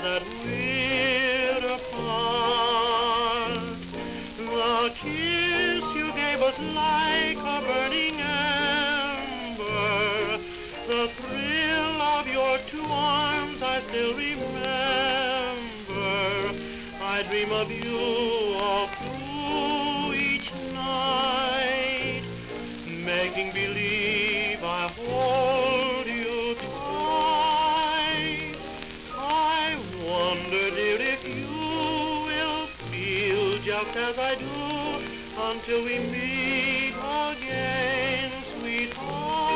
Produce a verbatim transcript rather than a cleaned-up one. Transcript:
that we're apart. The kiss you gave was like a burning ember. The thrill of your two arms I still remember. I dream of you all through each night, making believe I hold you tight. I wonder, dear, if you will feel just as I do until we meet again, sweetheart.